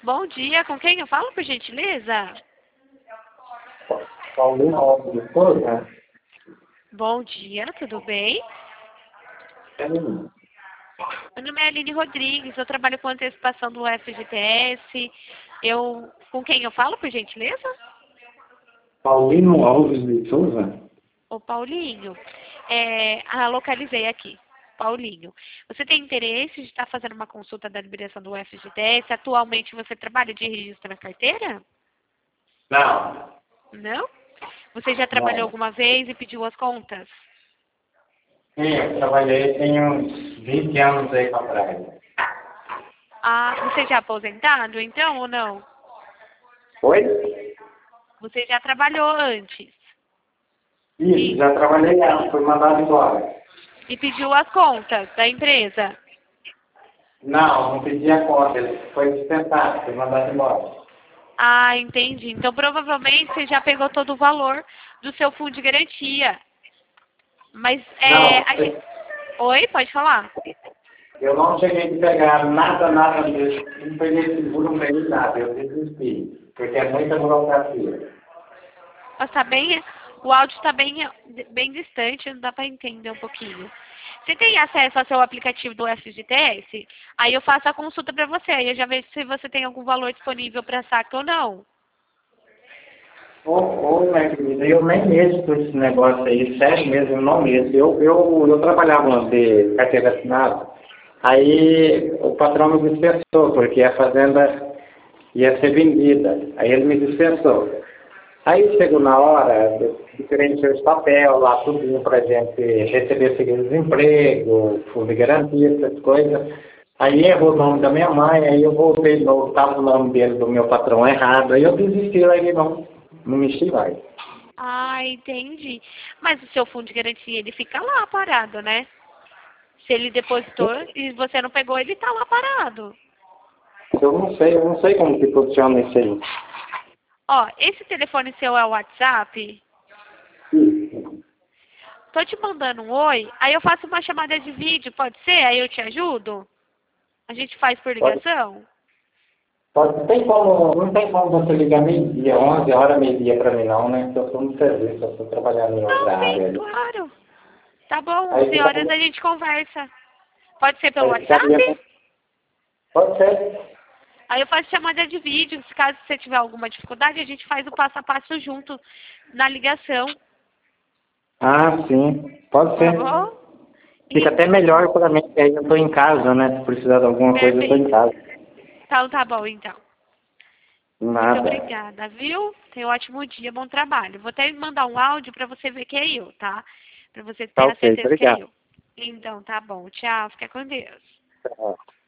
Bom dia, com quem eu falo, por gentileza? Paulino Alves de Souza. Bom dia, tudo bem? Meu nome é Aline Rodrigues, eu trabalho com antecipação do FGTS. Com quem eu falo, por gentileza? Paulino Alves de Souza. Ô, Paulinho, localizei aqui. Paulinho, você tem interesse de estar fazendo uma consulta da liberação do FGTS? Atualmente você trabalha de registro na carteira? Não. Não? Você já trabalhou Não. alguma vez e pediu as contas? Sim, eu trabalhei tem uns 20 anos aí para trás. Ah, você já é aposentado, então, ou não? Oi? Você já trabalhou antes Isso, já trabalhei lá, fui mandado embora. e pediu as contas da empresa? Não pedi a conta, ele foi dispensado, fui mandado embora. Ah, entendi. Então, provavelmente, você já pegou todo o valor do seu fundo de garantia. Mas, Não, Oi, pode falar? eu não cheguei a pegar nada disso. Não peguei seguro, não peguei nada, eu desisti, porque é muita burocracia. Mas tá bem, o áudio está bem distante, não dá para entender um pouquinho. Você tem acesso ao seu aplicativo do FGTS? Aí eu faço a consulta para você, aí eu já vejo se você tem algum valor disponível para saque ou não. Minha querida, eu nem mexo com esse negócio aí, sério mesmo, eu não mexo. Eu trabalhava de carteira assinada, aí o patrão me dispensou, porque a fazenda ia ser vendida, aí ele me dispensou. Aí chegou na hora de preencher os papéis lá, tudinho pra gente receber seguro-desemprego, fundo de garantia, essas coisas. Aí errou o nome da minha mãe, aí eu voltei de novo, estava o nome dele, do meu patrão errado, aí eu desisti, aí não mexi mais. Ah, entendi. Mas o seu fundo de garantia, ele fica lá parado, né? Se ele depositou e você não pegou, ele tá lá parado. Eu não sei como que funciona isso aí. Ó, esse telefone seu é o WhatsApp? Tô te mandando um oi, aí eu faço uma chamada de vídeo, pode ser? Aí eu te ajudo? A gente faz por Pode, ligação? não tem como você ligar meio-dia, 11 horas, meio-dia para mim não, né? Eu estou no serviço, eu estou trabalhando em Não, outra sim, área ali. claro. Tá bom, Aí 11 fica, horas a gente conversa. Pode ser pelo aí ficaria, WhatsApp? pode ser. Aí eu faço chamada de vídeo. Se caso você tiver alguma dificuldade, a gente faz o passo a passo junto na ligação. Ah, sim, pode Tá ser. bom? Fica até Então, melhor para mim, porque aí eu estou em casa, né? Se precisar de alguma coisa, eu estou em perfeito. casa. Então tá bom, então. Muito Nada. obrigada, viu? Tenha um ótimo dia, bom trabalho. Vou até mandar um áudio para você ver que é eu, tá? Para você Tá ter a ok, certeza que é obrigado. eu. Então, tá bom. Tchau, fica com Deus. Tchau.